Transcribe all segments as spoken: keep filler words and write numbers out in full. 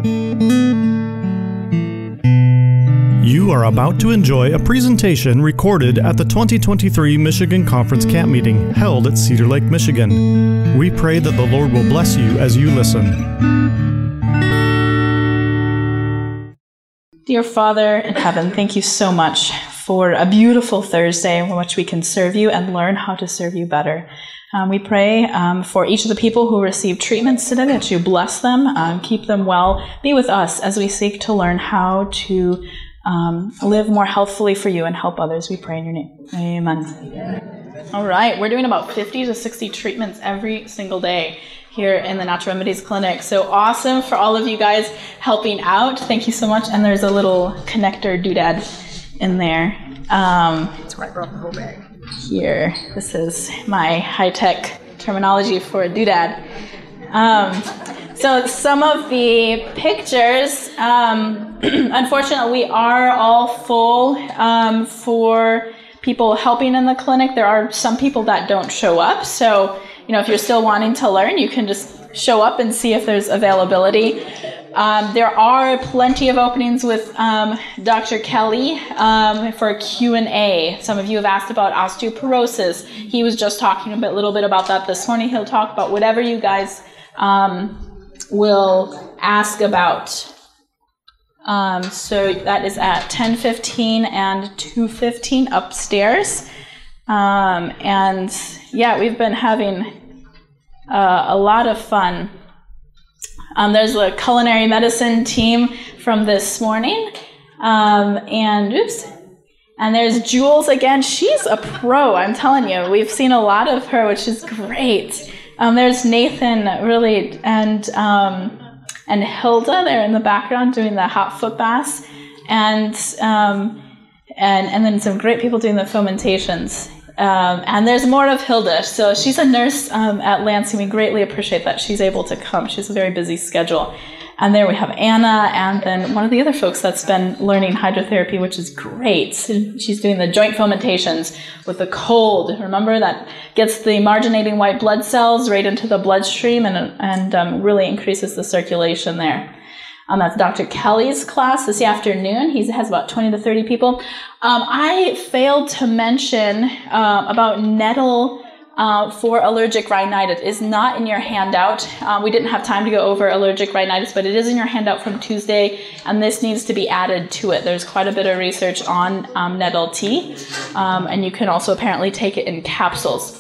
You are about to enjoy a presentation recorded at the twenty twenty-three Michigan Conference Camp Meeting held at Cedar Lake, Michigan. We pray that the Lord will bless you as you listen. Dear Father in heaven, thank you so much for a beautiful Thursday in which we can serve you and learn how to serve you better. Um, we pray um, for each of the people who receive treatments today, that you bless them, um, keep them well. Be with us as we seek to learn how to um, live more healthfully for you and help others. We pray in your name. Amen. Amen. All right, we're doing about fifty to sixty treatments every single day here in the Natural Remedies Clinic. So awesome for all of you guys helping out. Thank you so much. And there's a little connector doodad in there. Um, That's where I brought the whole bag. Here, this is my high-tech terminology for a doodad. Um, so some of the pictures, um, unfortunately, we are all full um, for people helping in the clinic. There are some people that don't show up. So, you know, if you're still wanting to learn, you can just show up and see if there's availability. Um, there are plenty of openings with um, Doctor Kelly um, for a Q and A. Some of you have asked about osteoporosis. He was just talking a bit, little bit about that this morning. He'll talk about whatever you guys um, will ask about. Um, so that is at ten fifteen and two fifteen upstairs. Um, and yeah, we've been having uh, a lot of fun. Um, there's a culinary medicine team from this morning, um, and oops, and there's Jules again. She's a pro, I'm telling you. We've seen a lot of her, which is great. Um, there's Nathan, really, and um, and Hilda there in the background doing the hot foot baths, and um, and and then some great people doing the fomentations. Um, and there's more of Hilda. So she's a nurse um, at Lansing. We greatly appreciate that she's able to come. She has a very busy schedule. And there we have Anna, and then one of the other folks that's been learning hydrotherapy, which is great. She's doing the joint fomentations with the cold. Remember, that gets the marginating white blood cells right into the bloodstream and, and um, really increases the circulation there. Um, that's Doctor Kelly's class this afternoon. He has about twenty to thirty people. Um, I failed to mention uh, about nettle uh, for allergic rhinitis. It is not in your handout. Uh, we didn't have time to go over allergic rhinitis, but it is in your handout from Tuesday, and this needs to be added to it. There's quite a bit of research on um, nettle tea, um, and you can also apparently take it in capsules.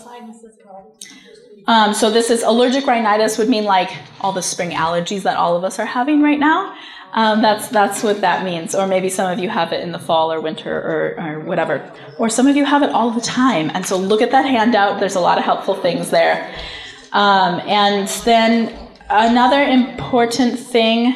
Um, so this is allergic rhinitis, would mean like all the spring allergies that all of us are having right now. Um, that's that's what that means. Or maybe some of you have it in the fall or winter or, or whatever. Or some of you have it all the time. And so look at that handout. There's a lot of helpful things there. Um, and then another important thing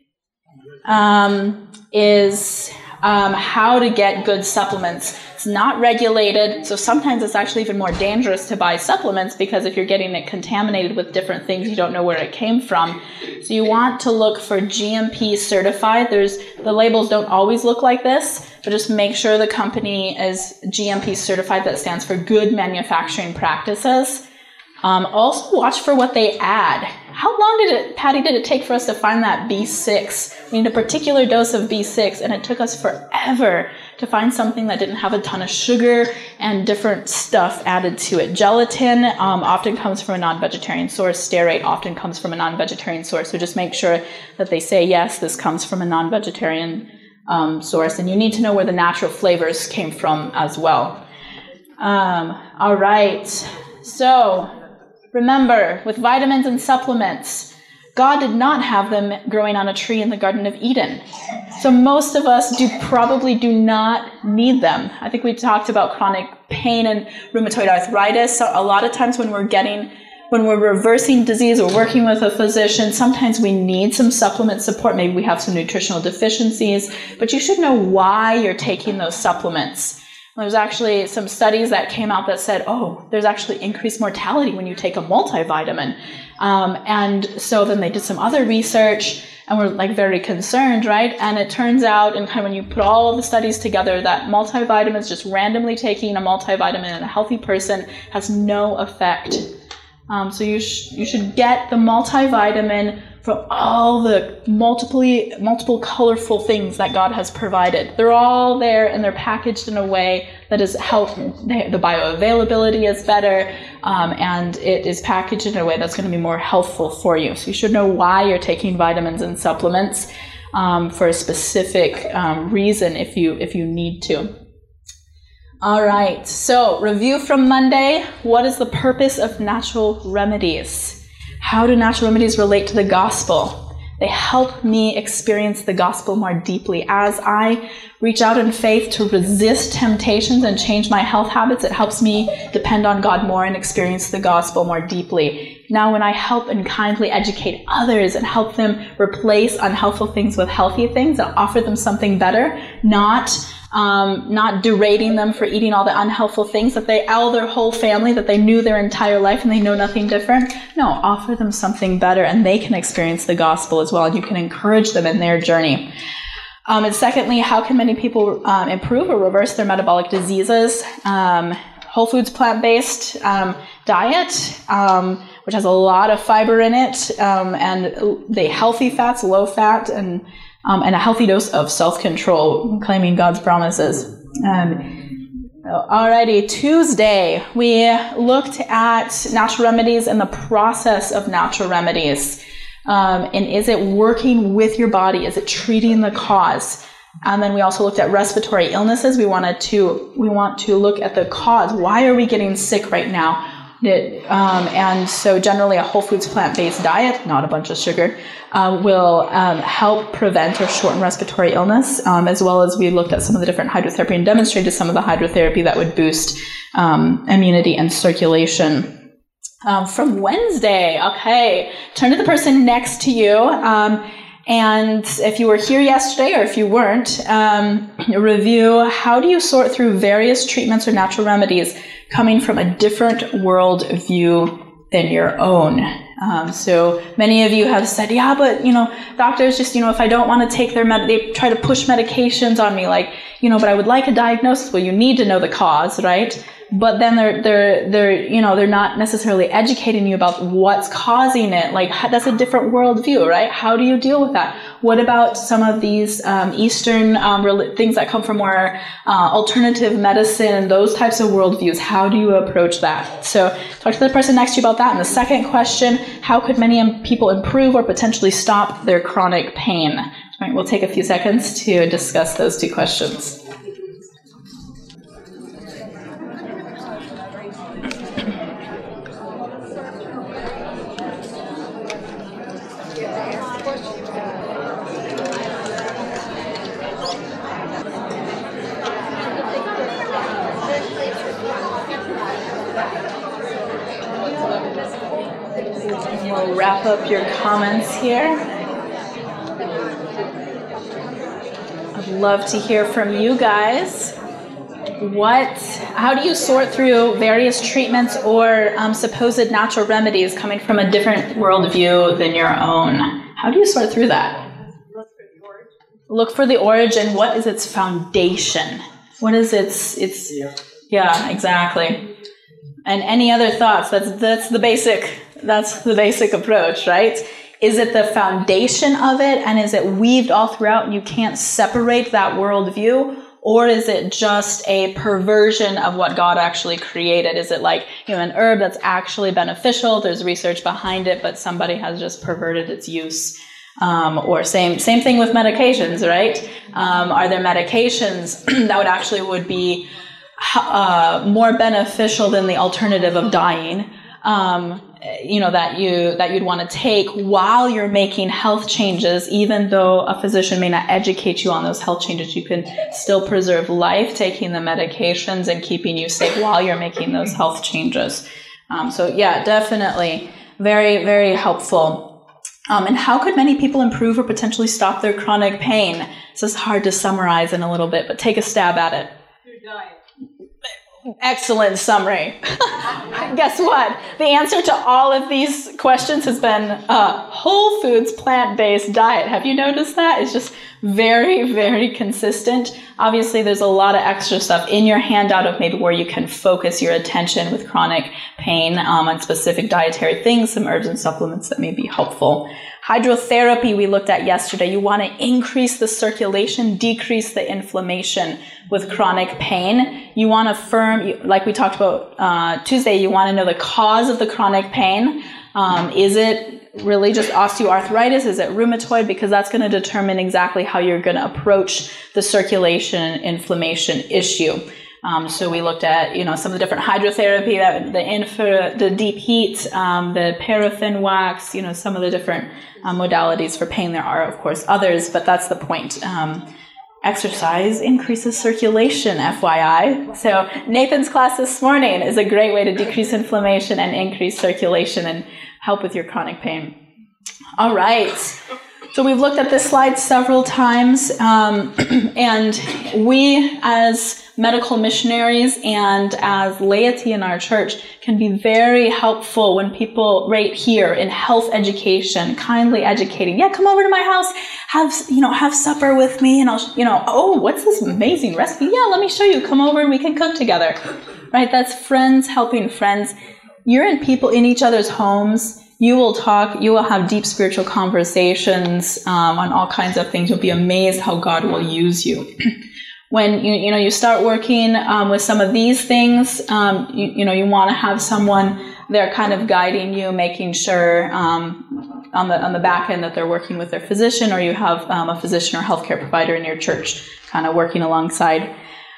um, is um, how to get good supplements. It's not regulated, so sometimes it's actually even more dangerous to buy supplements because if you're getting it contaminated with different things, you don't know where it came from. So you want to look for G M P certified. There's the labels don't always look like this, but just make sure the company is G M P certified. That stands for Good Manufacturing Practices. Um, also watch for what they add. How long did it, Patty, did it take for us to find that B six? We need a particular dose of B six, and it took us forever to find something that didn't have a ton of sugar and different stuff added to it. Gelatin um, often comes from a non-vegetarian source. Stearate often comes from a non-vegetarian source. So just make sure that they say, yes, this comes from a non-vegetarian um, source. And you need to know where the natural flavors came from as well. Um, all right. So remember, with vitamins and supplements, God did not have them growing on a tree in the Garden of Eden. So most of us do probably do not need them. I think we talked about chronic pain and rheumatoid arthritis. So a lot of times when we're getting, when we're reversing disease or working with a physician, sometimes we need some supplement support. Maybe we have some nutritional deficiencies, but you should know why you're taking those supplements. There's actually some studies that came out that said, oh, there's actually increased mortality when you take a multivitamin. Um, and so then they did some other research and were like very concerned, right? And it turns out, and kind of when you put all of the studies together, that multivitamins, just randomly taking a multivitamin in a healthy person, has no effect. Um, so you, sh- you should get the multivitamin from all the multiple, multiple colorful things that God has provided. They're all there, and they're packaged in a way that is help. The bioavailability is better, um, and it is packaged in a way that's going to be more healthful for you. So you should know why you're taking vitamins and supplements um, for a specific um, reason if you if you need to. All right, so review from Monday. What is the purpose of natural remedies? How do natural remedies relate to the gospel? They help me experience the gospel more deeply. As I reach out in faith to resist temptations and change my health habits, it helps me depend on God more and experience the gospel more deeply. Now, when I help and kindly educate others and help them replace unhealthful things with healthy things and offer them something better, not Um, not derating them for eating all the unhealthful things that they, all their whole family, that they knew their entire life and they know nothing different. No, offer them something better and they can experience the gospel as well, and you can encourage them in their journey. Um, and secondly, how can many people um, improve or reverse their metabolic diseases? Um, whole foods, plant-based um, diet, um, which has a lot of fiber in it, um, and the healthy fats, low fat, and Um, and a healthy dose of self-control, claiming God's promises. Um, alrighty, Tuesday, we looked at natural remedies and the process of natural remedies. Um, and is it working with your body? Is it treating the cause? And then we also looked at respiratory illnesses. We wanted to, we want to look at the cause. Why are we getting sick right now? It, um, and so generally a whole foods plant-based diet, not a bunch of sugar, uh, will um, help prevent or shorten respiratory illness, um, as well as we looked at some of the different hydrotherapy and demonstrated some of the hydrotherapy that would boost um, immunity and circulation. Um, from Wednesday, okay, turn to the person next to you, um, and if you were here yesterday or if you weren't, um, review how do you sort through various treatments or natural remedies coming from a different world view than your own. Um, so many of you have said, yeah, but, you know, doctors just, you know, if I don't want to take their med, they try to push medications on me, like, you know, but I would like a diagnosis. Well, you need to know the cause, right? But then they're, they're, they're, you know, they're not necessarily educating you about what's causing it. Like, that's a different worldview, right? How do you deal with that? What about some of these um, Eastern um, things that come from more uh, alternative medicine, those types of worldviews? How do you approach that? So talk to the person next to you about that. And the second question, how could many people improve or potentially stop their chronic pain? All right, we'll take a few seconds to discuss those two questions. We'll wrap up your comments here. I'd love to hear from you guys. What, how do you sort through various treatments or um, supposed natural remedies coming from a different worldview than your own? How do you sort through that? Look for the origin. What is its foundation? What is its, its, yeah, yeah exactly. And any other thoughts? That's, that's the basic, that's the basic approach, right? Is it the foundation of it, and is it weaved all throughout and you can't separate that worldview? Or is it just a perversion of what God actually created? Is it like, you know, an herb that's actually beneficial, there's research behind it, but somebody has just perverted its use? Um, or same same thing with medications, right? Um, are there medications that would actually would be uh, more beneficial than the alternative of dying? Um, you know, that you, that you'd want to take while you're making health changes, even though a physician may not educate you on those health changes, you can still preserve life taking the medications and keeping you safe while you're making those health changes. Um, so yeah, definitely very, very helpful. Um, and how could many people improve or potentially stop their chronic pain? This is hard to summarize in a little bit, but take a stab at it. Through diet. Excellent summary. Guess what? The answer to all of these questions has been uh, whole foods, plant-based diet. Have you noticed that? It's just very, very consistent. Obviously, there's a lot of extra stuff in your handout of maybe where you can focus your attention with chronic pain um, on specific dietary things, some herbs and supplements that may be helpful. Hydrotherapy we looked at yesterday. You want to increase the circulation, decrease the inflammation with chronic pain. You want to firm, like we talked about uh, Tuesday, you want to know the cause of the chronic pain. Um, is it really just osteoarthritis? Is it rheumatoid? Because that's going to determine exactly how you're going to approach the circulation inflammation issue. Um, so we looked at, you know, some of the different hydrotherapy, that the infra, the deep heat, um, the paraffin wax, you know, some of the different uh, modalities for pain. There are, of course, others, but that's the point. Um, exercise increases circulation, F Y I. So Nathan's class this morning is a great way to decrease inflammation and increase circulation and help with your chronic pain. All right. So we've looked at this slide several times, um, and we as medical missionaries and as laity in our church can be very helpful when people right here in health education, kindly educating. Yeah, come over to my house, have, you know, have supper with me, and I'll, you know, oh, what's this amazing recipe? Yeah, let me show you. Come over and we can cook together. Right? That's friends helping friends. You're in people in each other's homes. You will talk, you will have deep spiritual conversations um, on all kinds of things. You'll be amazed how God will use you. When you you know you start working um, with some of these things, um, you, you know you want to have someone there kind of guiding you, making sure um, on the on the back end that they're working with their physician, or you have um, a physician or healthcare provider in your church kind of working alongside.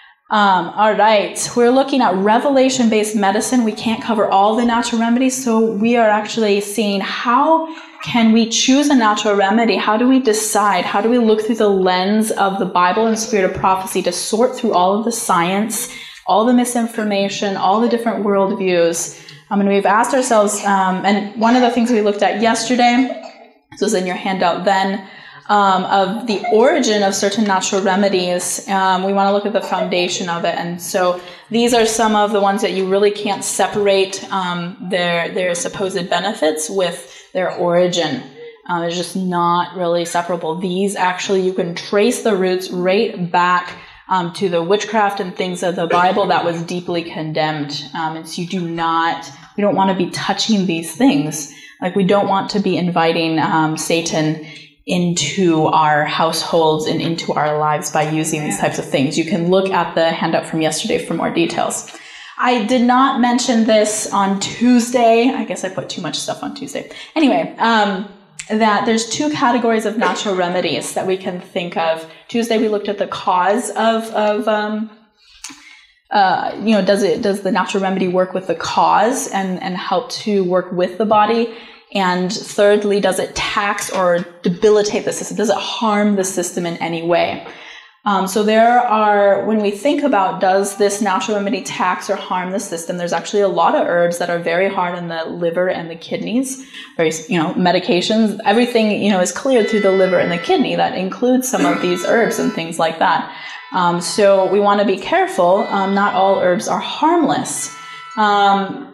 Um, all right, we're looking at revelation-based medicine. We can't cover all the natural remedies, so we are actually seeing how can we choose a natural remedy? How do we decide? How do we look through the lens of the Bible and spirit of prophecy to sort through all of the science, all the misinformation, all the different worldviews? Um, and we've asked ourselves, um, and one of the things we looked at yesterday, this was in your handout then, Um, of the origin of certain natural remedies. Um, we want to look at the foundation of it. And so these are some of the ones that you really can't separate um, their, their supposed benefits with their origin. Um, they're just not really separable. These actually, you can trace the roots right back um, to the witchcraft and things of the Bible that was deeply condemned. Um, and so you do not, we don't want to be touching these things. Like we don't want to be inviting um, Satan into our households and into our lives by using these types of things. You can look at the handout from yesterday for more details. I did not mention this on Tuesday. I guess I put too much stuff on Tuesday. Anyway, um, that there's two categories of natural remedies that we can think of. Tuesday we looked at the cause of, of um, uh, you know, does it does the natural remedy work with the cause and, and help to work with the body? And thirdly, does it tax or debilitate the system? Does it harm the system in any way? Um, so there are, when we think about does this natural remedy tax or harm the system, there's actually a lot of herbs that are very hard on the liver and the kidneys. Very, you know, medications, everything, you know, is cleared through the liver and the kidney. That includes some of these herbs and things like that. Um, so we want to be careful. Um, not all herbs are harmless. Um,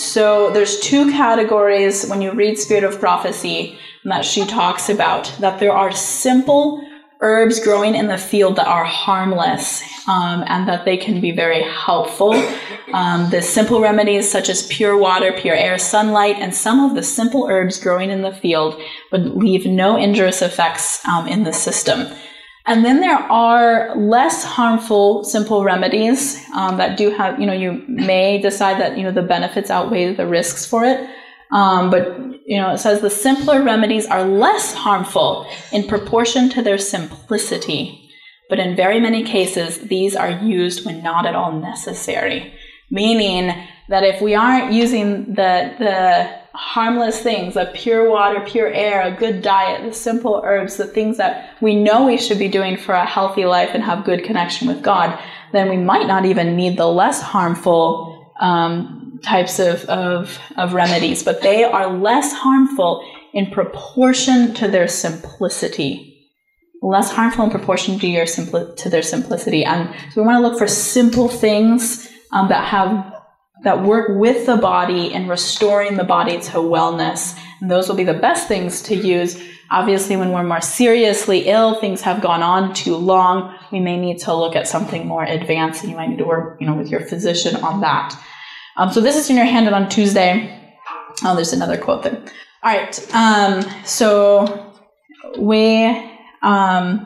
So there's two categories when you read Spirit of Prophecy that she talks about, that there are simple herbs growing in the field that are harmless um, and that they can be very helpful. Um, the simple remedies such as pure water, pure air, sunlight, and some of the simple herbs growing in the field would leave no injurious effects um, in the system. And then there are less harmful simple remedies um, that do have, you know, you may decide that, you know, the benefits outweigh the risks for it. Um, but, you know, it says the simpler remedies are less harmful in proportion to their simplicity. But in very many cases, these are used when not at all necessary. Meaning that if we aren't using the, the harmless things, like pure water, pure air, a good diet, the simple herbs, the things that we know we should be doing for a healthy life and have good connection with God, then we might not even need the less harmful um, types of, of, of remedies. But they are less harmful in proportion to their simplicity. Less harmful in proportion to, your simpli- to their simplicity. And so we want to look for simple things um, that have that work with the body and restoring the body to wellness. And those will be the best things to use. Obviously, when we're more seriously ill, things have gone on too long, we may need to look at something more advanced, and you might need to work, you know, with your physician on that. Um, so this is in your handout on Tuesday. Oh, there's another quote there. All right. Um, so we um,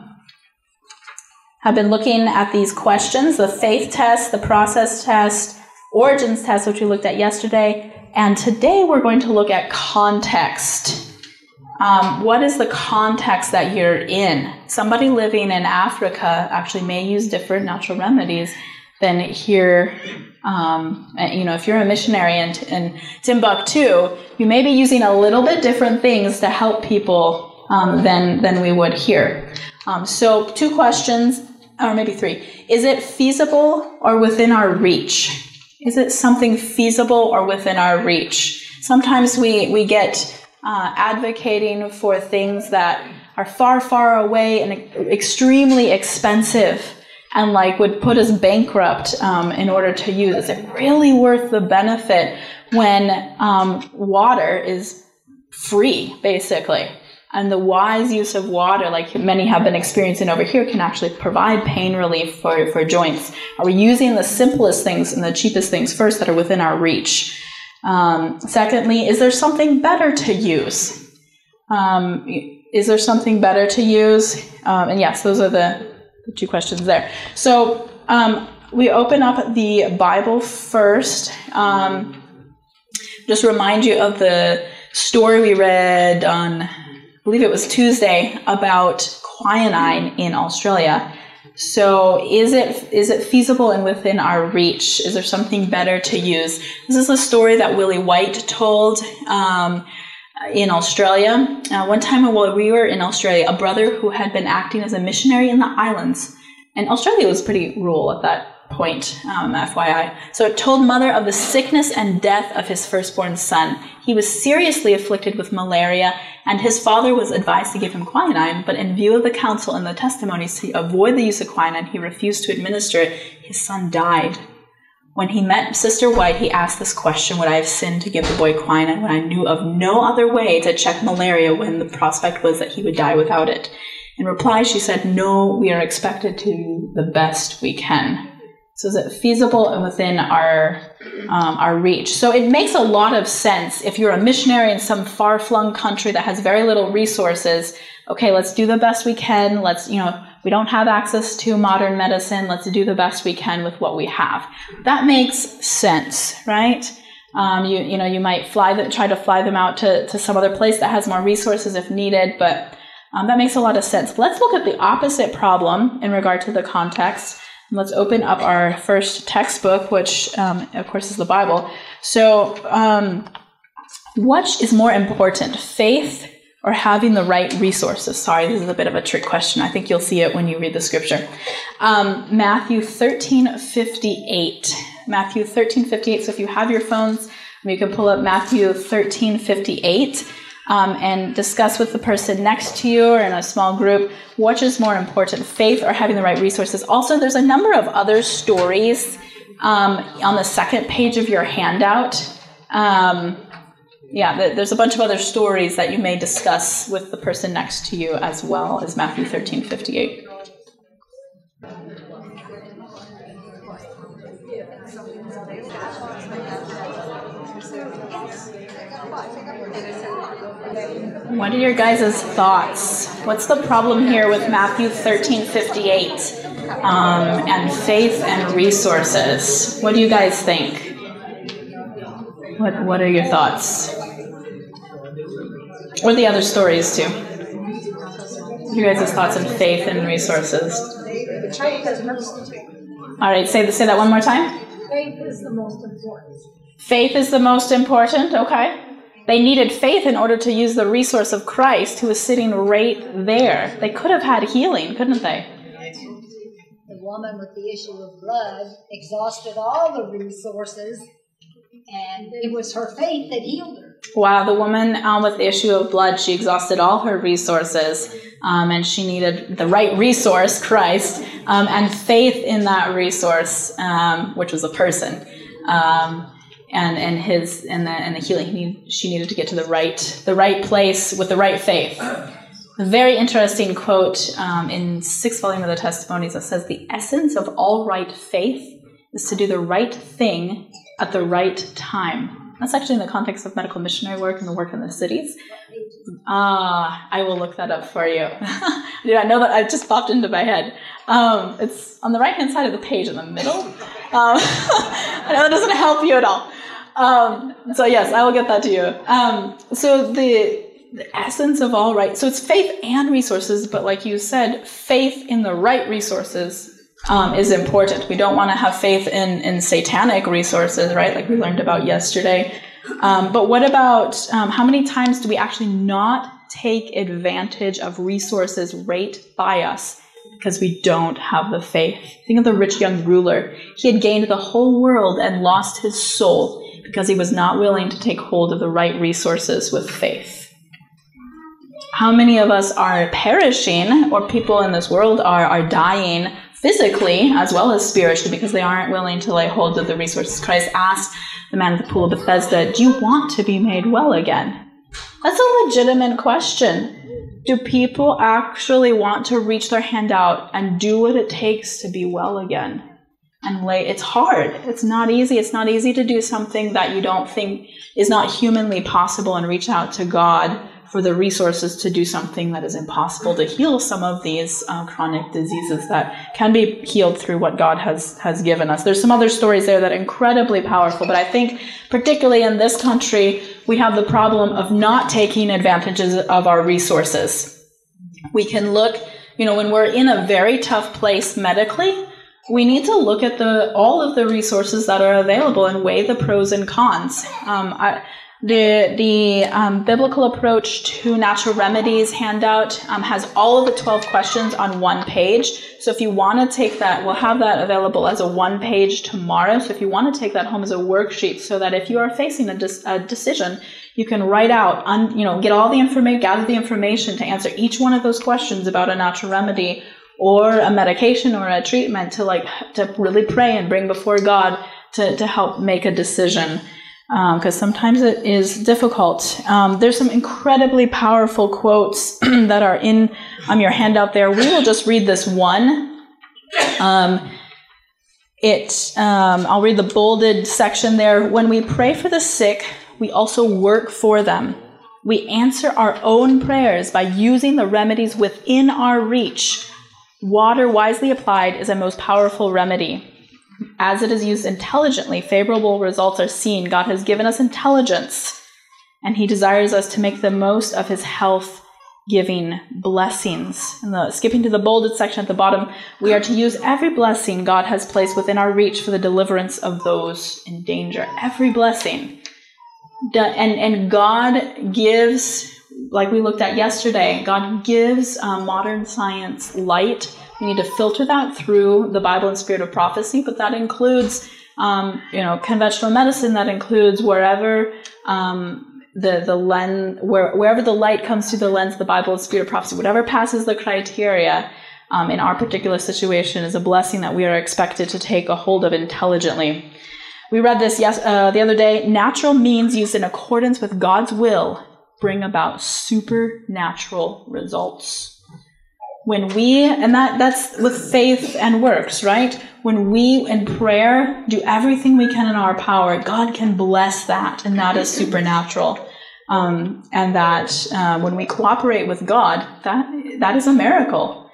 have been looking at these questions, the faith test, the process test, origins test, which we looked at yesterday. And today we're going to look at context. Um, what is the context that you're in? Somebody living in Africa actually may use different natural remedies than here. Um, you know, if you're a missionary in, in Timbuktu, you may be using a little bit different things to help people um, than, than we would here. Um, so two questions, or maybe three. Is it feasible or within our reach? Is it something feasible or within our reach? Sometimes we, we get uh, advocating for things that are far, far away and extremely expensive and like would put us bankrupt um, in order to use. Is it really worth the benefit when um, water is free, basically? And the wise use of water, like many have been experiencing over here, can actually provide pain relief for, for joints. Are we using the simplest things and the cheapest things first that are within our reach? Um, secondly, is there something better to use? Um, is there something better to use? Um, and yes, those are the, the two questions there. So um, we open up the Bible first. Um, just remind you of the story we read on, I believe it was Tuesday, about quinine in Australia. So is it is it feasible and within our reach? Is there something better to use? This is a story that Willie White told um, in Australia. Uh, one time while we were in Australia, a brother who had been acting as a missionary in the islands, and Australia was pretty rural at that point, um, F Y I. So it told mother of the sickness and death of his firstborn son. He was seriously afflicted with malaria, and his father was advised to give him quinine, but in view of the counsel and the testimonies to avoid the use of quinine, he refused to administer it. His son died. When he met Sister White, he asked this question: would I have sinned to give the boy quinine when I knew of no other way to check malaria when the prospect was that he would die without it? In reply, she said, no, we are expected to do the best we can. So is it feasible and within our um, our reach? So it makes a lot of sense if you're a missionary in some far-flung country that has very little resources. Okay, let's do the best we can. Let's, you know, we don't have access to modern medicine. Let's do the best we can with what we have. That makes sense, right? Um, you you know, you might fly the, try to fly them out to, to some other place that has more resources if needed, but um, that makes a lot of sense. Let's look at the opposite problem in regard to the context. Let's open up our first textbook, which, um, of course, is the Bible. So, um, what is more important, faith or having the right resources? Sorry, this is a bit of a trick question. I think you'll see it when you read the scripture. Um, Matthew thirteen fifty-eight. Matthew thirteen fifty-eight. So if you have your phones, you can pull up Matthew thirteen fifty-eight. Um, and discuss with the person next to you or in a small group, which is more important, faith or having the right resources. Also, there's a number of other stories um, on the second page of your handout. Um, yeah, there's a bunch of other stories that you may discuss with the person next to you as well as Matthew thirteen fifty-eight. What are your guys' thoughts? What's the problem here with Matthew thirteen fifty-eight um, and faith and resources? What do you guys think? What What are your thoughts? Or the other stories too? What are your guys' thoughts on faith and resources? All right, say say that one more time. Faith is the most important. Faith is the most important. Okay. They needed faith in order to use the resource of Christ, who was sitting right there. They could have had healing, couldn't they? The woman with the issue of blood exhausted all the resources, and it was her faith that healed her. Wow, the woman um, with the issue of blood, she exhausted all her resources, um, and she needed the right resource, Christ, um, and faith in that resource, um, which was a person. Um, And and his and the and the healing, he need, she needed to get to the right the right place with the right faith. A very interesting quote um, in sixth volume of the Testimonies that says, "The essence of all right faith is to do the right thing at the right time." That's actually in the context of medical missionary work and the work in the cities. Ah, I will look that up for you. I did not know that. It just popped into my head. Um, it's on the right-hand side of the page in the middle. Um, I know that doesn't help you at all. Um, so yes, I will get that to you. Um, so the, the essence of all right, so it's faith and resources, but like you said, faith in the right resources um, is important. We don't want to have faith in, in satanic resources, right? Like we learned about yesterday. Um, but what about um, how many times do we actually not take advantage of resources right by us because we don't have the faith? Think of the rich young ruler. He had gained the whole world and lost his soul because he was not willing to take hold of the right resources with faith. How many of us are perishing, or people in this world are, are dying physically as well as spiritually because they aren't willing to lay hold of the resources? Christ asked the man at the pool of Bethesda, do you want to be made well again? That's a legitimate question. Do people actually want to reach their hand out and do what it takes to be well again? And lay, it's hard. It's not easy. It's not easy to do something that you don't think is not humanly possible and reach out to God for the resources to do something that is impossible, to heal some of these uh, chronic diseases that can be healed through what God has, has given us. There's some other stories there that are incredibly powerful, but I think particularly in this country, we have the problem of not taking advantages of our resources. We can look, you know, when we're in a very tough place medically, we need to look at the all of the resources that are available and weigh the pros and cons. Um, I, the the um, biblical approach to natural remedies handout um, has all of the twelve questions on one page. So if you want to take that, we'll have that available as a one page tomorrow. So if you want to take that home as a worksheet, so that if you are facing a, dis- a decision, you can write out, un, you know, get all the information, gather the information to answer each one of those questions about a natural remedy or a medication or a treatment, to like to really pray and bring before God to, to help make a decision, because um, sometimes it is difficult. Um, there's some incredibly powerful quotes that are in um, your handout there. We will just read this one. Um, it um, I'll read the bolded section there. When we pray for the sick, we also work for them. We answer our own prayers by using the remedies within our reach. Water wisely applied is a most powerful remedy. As it is used intelligently, favorable results are seen. God has given us intelligence, and he desires us to make the most of his health-giving blessings. And the, skipping to the bolded section at the bottom, we are to use every blessing God has placed within our reach for the deliverance of those in danger. Every blessing. And, and God gives, like we looked at yesterday, God gives um, modern science light. We need to filter that through the Bible and spirit of prophecy, but that includes, um, you know, conventional medicine. That includes wherever um, the the lens, where wherever the light comes through the lens of the Bible and spirit of prophecy, whatever passes the criteria um, in our particular situation is a blessing that we are expected to take a hold of intelligently. We read this yes uh, the other day. Natural means used in accordance with God's will bring about supernatural results. When we, and that, that's with faith and works, right? When we, in prayer, do everything we can in our power, God can bless that, and that is supernatural. Um, and that uh, when we cooperate with God, that that is a miracle.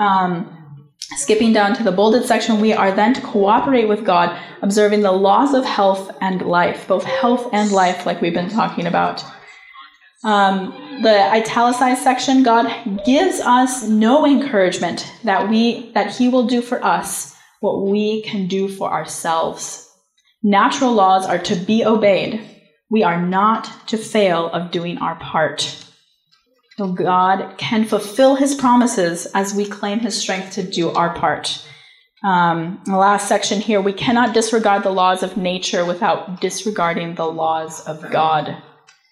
Um, skipping down to the bolded section, we are then to cooperate with God, observing the laws of health and life, both health and life, like we've been talking about. Um, the italicized section, God gives us no encouragement that we that he will do for us what we can do for ourselves. Natural laws are to be obeyed. We are not to fail of doing our part. So God can fulfill his promises as we claim his strength to do our part. Um, the last section here, we cannot disregard the laws of nature without disregarding the laws of God.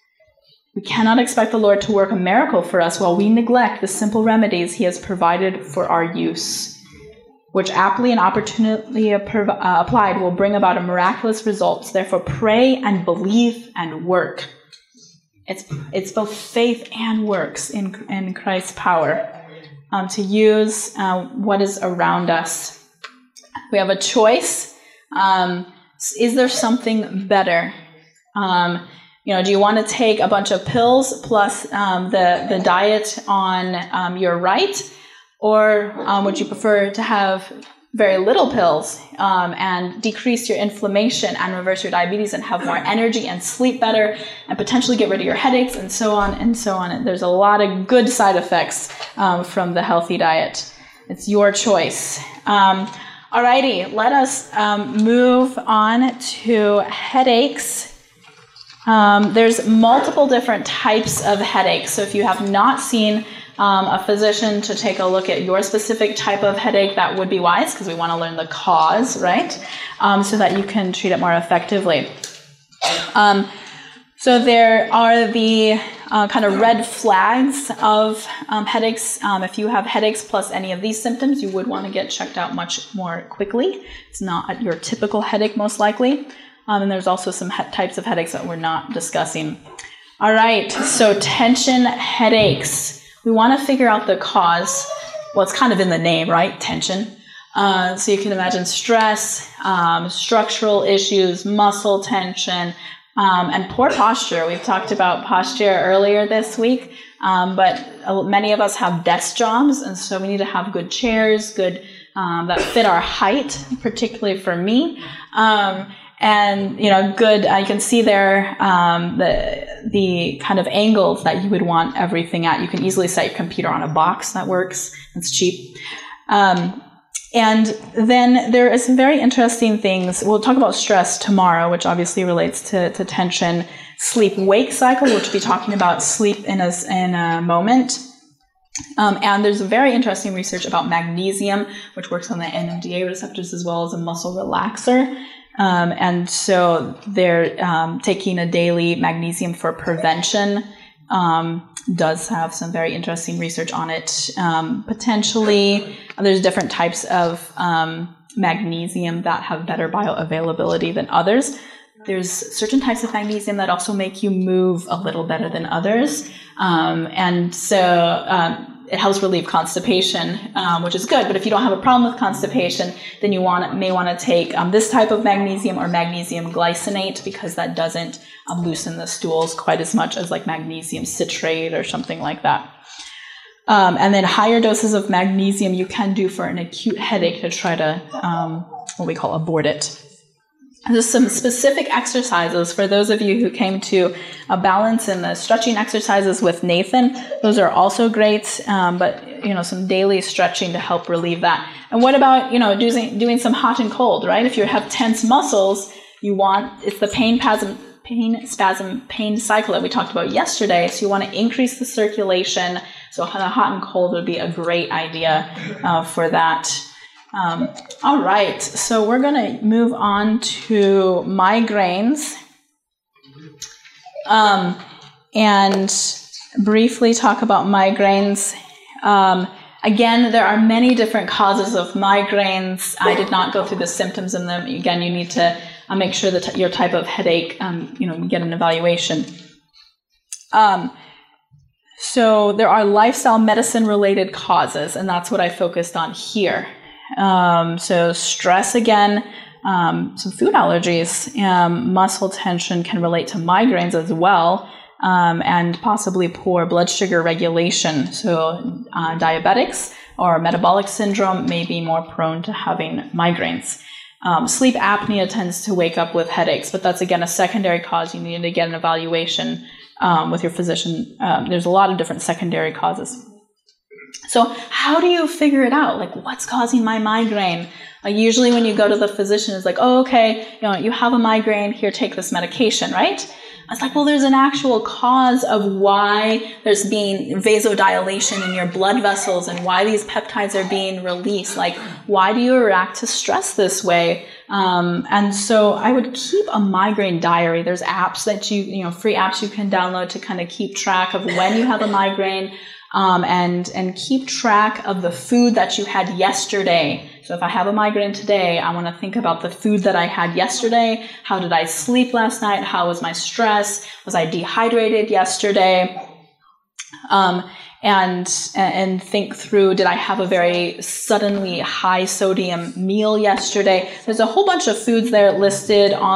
We cannot expect the Lord to work a miracle for us while we neglect the simple remedies he has provided for our use, which aptly and opportunely applied will bring about a miraculous result. Therefore, pray and believe and work. It's it's both faith and works in, in Christ's power um, to use uh, what is around us. We have a choice. Um, is there something better? Um, you know, do you want to take a bunch of pills plus um, the, the diet on um, your right? Or um, would you prefer to have very little pills um, and decrease your inflammation and reverse your diabetes and have more energy and sleep better and potentially get rid of your headaches and so on and so on? And there's a lot of good side effects um, from the healthy diet. It's your choice. Um, alrighty, let us um, move on to headaches. Um, there's multiple different types of headaches. So if you have not seen um, a physician to take a look at your specific type of headache, that would be wise, because we want to learn the cause, right? Um, so that you can treat it more effectively. Um, so there are the uh, kind of red flags of um, headaches. Um, if you have headaches plus any of these symptoms, you would want to get checked out much more quickly. It's not your typical headache, most likely. Um, and there's also some he- types of headaches that we're not discussing. All right, so tension headaches. We want to figure out the cause. Well, it's kind of in the name, right? Tension. Uh, so you can imagine stress, um, structural issues, muscle tension, um, and poor posture. We've talked about posture earlier this week, um, but many of us have desk jobs, and so we need to have good chairs, good um, that fit our height, particularly for me. Um, And, you know, good, uh, you can see there um, the the kind of angles that you would want everything at. You can easily set your computer on a box. That works. It's cheap. Um, and then there are some very interesting things. We'll talk about stress tomorrow, which obviously relates to, to tension. Sleep-wake cycle, which we'll be talking about sleep in a, in a moment. Um, and there's very interesting research about magnesium, which works on the N M D A receptors as well as a muscle relaxer. Um, and so they're um, taking a daily magnesium for prevention. Um, does have some very interesting research on it. Um, potentially, there's different types of um, magnesium that have better bioavailability than others. There's certain types of magnesium that also make you move a little better than others. Um, and so um, it helps relieve constipation, um, which is good. But if you don't have a problem with constipation, then you want may want to take um, this type of magnesium or magnesium glycinate, because that doesn't um, loosen the stools quite as much as like magnesium citrate or something like that. Um, and then higher doses of magnesium you can do for an acute headache to try to um, what we call abort it. There's some specific exercises for those of you who came to a balance in the stretching exercises with Nathan. Those are also great, um, but you know, some daily stretching to help relieve that. And what about, you know, doing doing some hot and cold, right? If you have tense muscles, you want, it's the pain spasm, pain spasm, pain cycle that we talked about yesterday. So you want to increase the circulation. So hot and cold would be a great idea uh, for that. Um, all right, so we're going to move on to migraines um, and briefly talk about migraines. Um, again, there are many different causes of migraines. I did not go through the symptoms in them. Again, you need to uh, make sure that t- your type of headache, um, you know, you get an evaluation. Um, so there are lifestyle medicine-related causes, and that's what I focused on here. Um, so stress again, um, some food allergies, um, muscle tension can relate to migraines as well, um, and possibly poor blood sugar regulation. So uh, diabetics or metabolic syndrome may be more prone to having migraines. Um, sleep apnea tends to wake up with headaches, but that's again a secondary cause. You need to get an evaluation um, with your physician. Um, there's a lot of different secondary causes. So how do you figure it out? Like, what's causing my migraine? Like, usually when you go to the physician, it's like, oh, okay, you know, you have a migraine, here, take this medication, right? It's like, well, there's an actual cause of why there's being vasodilation in your blood vessels and why these peptides are being released. Like, why do you react to stress this way? Um, and so I would keep a migraine diary. There's apps that you, you know, free apps you can download to kind of keep track of when you have a migraine. Um, and, and keep track of the food that you had yesterday. So if I have a migraine today, I want to think about the food that I had yesterday. How did I sleep last night? How was my stress? Was I dehydrated yesterday? Um, and, and think through, did I have a very suddenly high sodium meal yesterday? There's a whole bunch of foods there listed on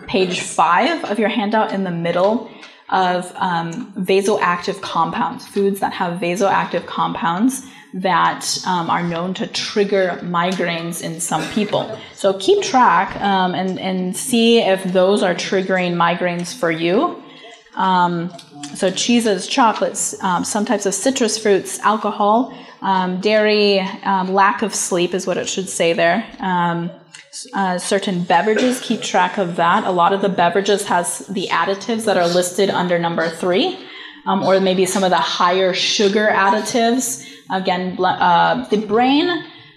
page five of your handout in the middle of um, vasoactive compounds, foods that have vasoactive compounds that um, are known to trigger migraines in some people. So keep track um, and, and see if those are triggering migraines for you. Um, so cheeses, chocolates, um, some types of citrus fruits, alcohol, um, dairy, um, lack of sleep is what it should say there. Um, uh, certain beverages, keep track of that. A lot of the beverages has the additives that are listed under number three, um, or maybe some of the higher sugar additives. Again, uh, the brain,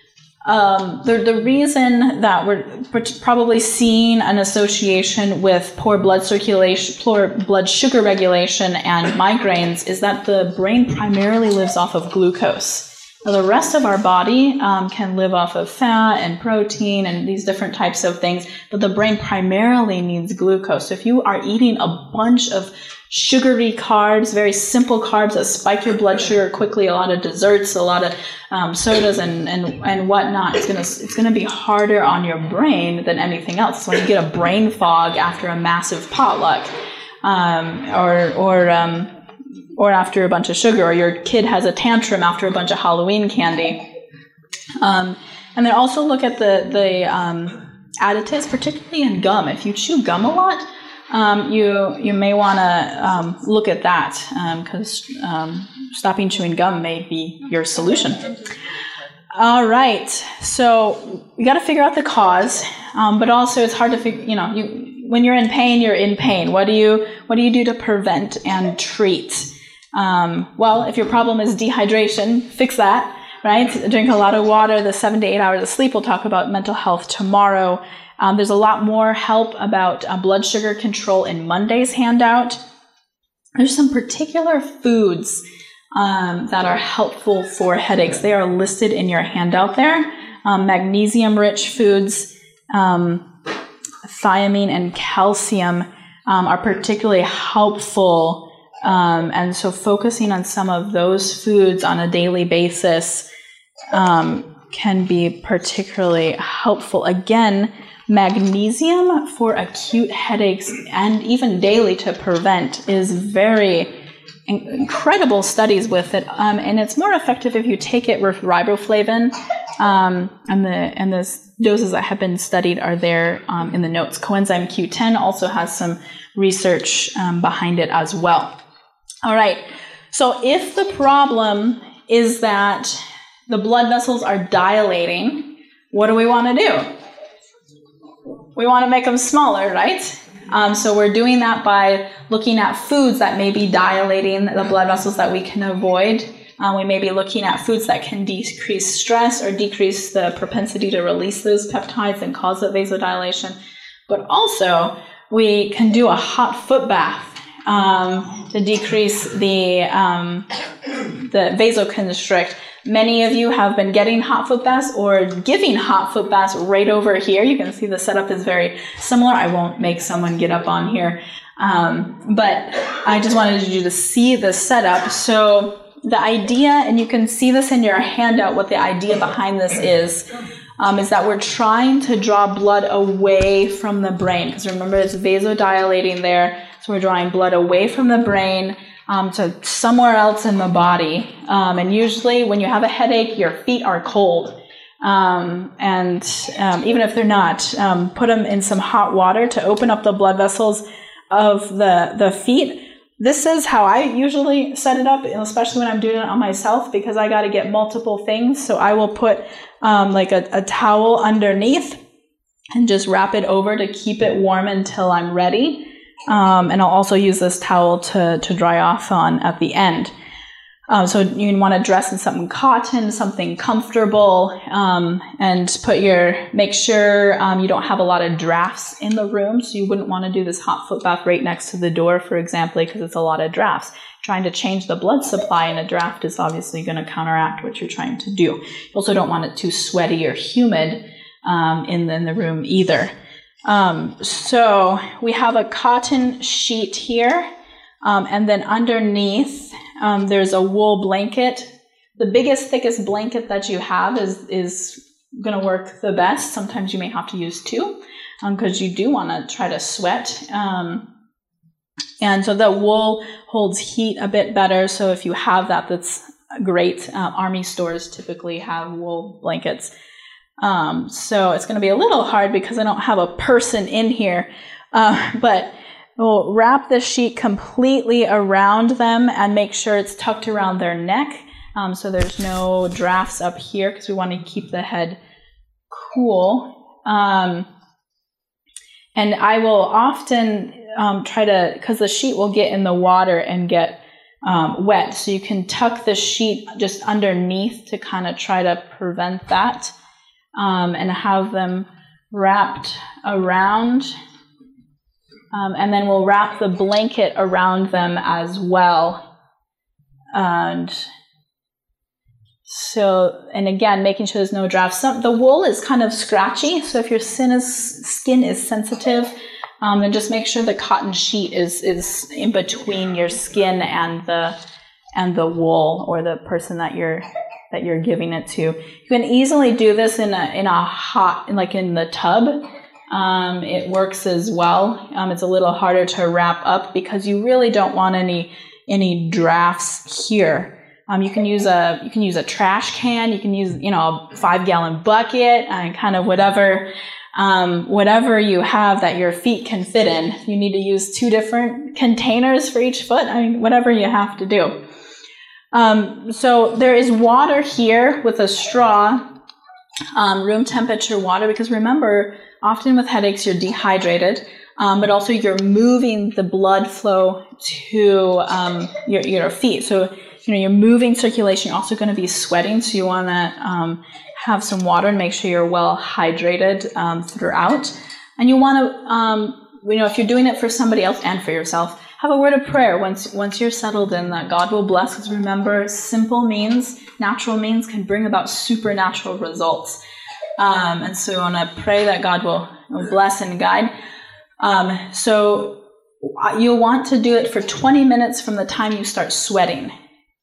um, the, the reason that we're probably seeing an association with poor blood circulation, poor blood sugar regulation and migraines is that the brain primarily lives off of glucose. Now, the rest of our body um, can live off of fat and protein and these different types of things, but the brain primarily needs glucose. So if you are eating a bunch of sugary carbs, very simple carbs that spike your blood sugar quickly, a lot of desserts, a lot of um, sodas and, and, and whatnot, it's gonna it's gonna be harder on your brain than anything else. So when you get a brain fog after a massive potluck, um, or or um, or after a bunch of sugar, or your kid has a tantrum after a bunch of Halloween candy. Um, and then also look at the, the um, additives, particularly in gum. If you chew gum a lot, um, you you may want to um, look at that because um, um, stopping chewing gum may be your solution. All right, so we got to figure out the cause, um, but also it's hard to figure, you know, you, when you're in pain, you're in pain. What do you what do you do to prevent and treat? Um, well, if your problem is dehydration, fix that, right? Drink a lot of water, the seven to eight hours of sleep. We'll talk about mental health tomorrow. Um, there's a lot more help about uh, blood sugar control in Monday's handout. There's some particular foods um, that are helpful for headaches. They are listed in your handout there. Um, magnesium-rich foods, um, thiamine and calcium um, are particularly helpful. Um, and so focusing on some of those foods on a daily basis um, can be particularly helpful. Again, magnesium for acute headaches and even daily to prevent is very in- incredible studies with it. Um, and it's more effective if you take it with riboflavin. Um, and the and the doses that have been studied are there um, in the notes. Coenzyme Q ten also has some research um, behind it as well. All right, so if the problem is that the blood vessels are dilating, what do we want to do? We want to make them smaller, right? Um, so we're doing that by looking at foods that may be dilating the blood vessels that we can avoid. Um, we may be looking at foods that can decrease stress or decrease the propensity to release those peptides and cause the vasodilation. But also, we can do a hot foot bath Um, to decrease the um, the vasoconstrict. Many of you have been getting hot foot baths or giving hot foot baths right over here. You can see the setup is very similar. I won't make someone get up on here, um, but I just wanted you to see the setup. So the idea, and you can see this in your handout, what the idea behind this is, um, is that we're trying to draw blood away from the brain. Because remember, it's vasodilating there. So we're drawing blood away from the brain um, to somewhere else in the body. Um, and usually when you have a headache, your feet are cold. Um, and um, even if they're not, um, put them in some hot water to open up the blood vessels of the, the feet. This is how I usually set it up, especially when I'm doing it on myself, because I got to get multiple things. So I will put um, like a, a towel underneath and just wrap it over to keep it warm until I'm ready. Um, and I'll also use this towel to, to dry off on at the end. Um, so you want to dress in something cotton, something comfortable, um, and put your, make sure um, you don't have a lot of drafts in the room. So you wouldn't want to do this hot foot bath right next to the door, for example, because it's a lot of drafts. Trying to change the blood supply in a draft is obviously going to counteract what you're trying to do. You also don't want it too sweaty or humid um, in, the, in the room either. Um, so we have a cotton sheet here, um, and then underneath, um, there's a wool blanket. The biggest, thickest blanket that you have is, is going to work the best. Sometimes you may have to use two because um, you do want to try to sweat. Um, and so the wool holds heat a bit better. So if you have that, that's great. Uh, Army stores typically have wool blankets. Um, so it's going to be a little hard because I don't have a person in here. Uh, but we'll wrap the sheet completely around them and make sure it's tucked around their neck. Um, so there's no drafts up here because we want to keep the head cool. Um, and I will often um, try to, because the sheet will get in the water and get um, wet. So you can tuck the sheet just underneath to kind of try to prevent that um, and have them wrapped around. Um, and then we'll wrap the blanket around them as well. And so, and again, making sure there's no drafts. Some, the wool is kind of scratchy, so if your skin is, skin is sensitive, um, then just make sure the cotton sheet is is in between your skin and the and the wool or the person that you're that you're giving it to. You can easily do this in a in a hot, like in the tub. Um, it works as well. Um, it's a little harder to wrap up because you really don't want any any drafts here. Um, you can use a you can use a trash can. You can use you know a five gallon bucket and kind of whatever um, whatever you have that your feet can fit in. You need to use two different containers for each foot. I mean, whatever you have to do. Um, so there is water here with a straw, um, room temperature water, because remember, often with headaches you're dehydrated, um, but also you're moving the blood flow to um, your your feet. So you know, you're moving circulation, you're also going to be sweating, so you want to um, have some water and make sure you're well hydrated um, throughout. And you want to, um, you know, if you're doing it for somebody else and for yourself, have a word of prayer once once you're settled in that God will bless. Because remember, simple means, natural means can bring about supernatural results. Um, and so you want to pray that God will, will bless and guide. Um, so you'll want to do it for twenty minutes from the time you start sweating.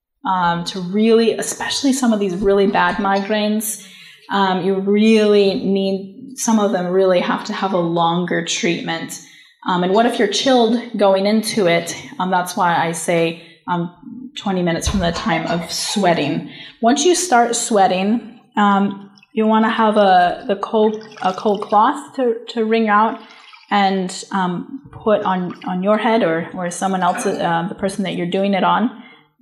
Um, to really, especially some of these really bad migraines, um, you really need, some of them really have to have a longer treatment. Um, and what if you're chilled going into it? Um, that's why I say um, twenty minutes from the time of sweating. Once you start sweating, um, you want to have a the cold a cold cloth to, to wring out and um, put on, on your head or, or someone else, uh, the person that you're doing it on.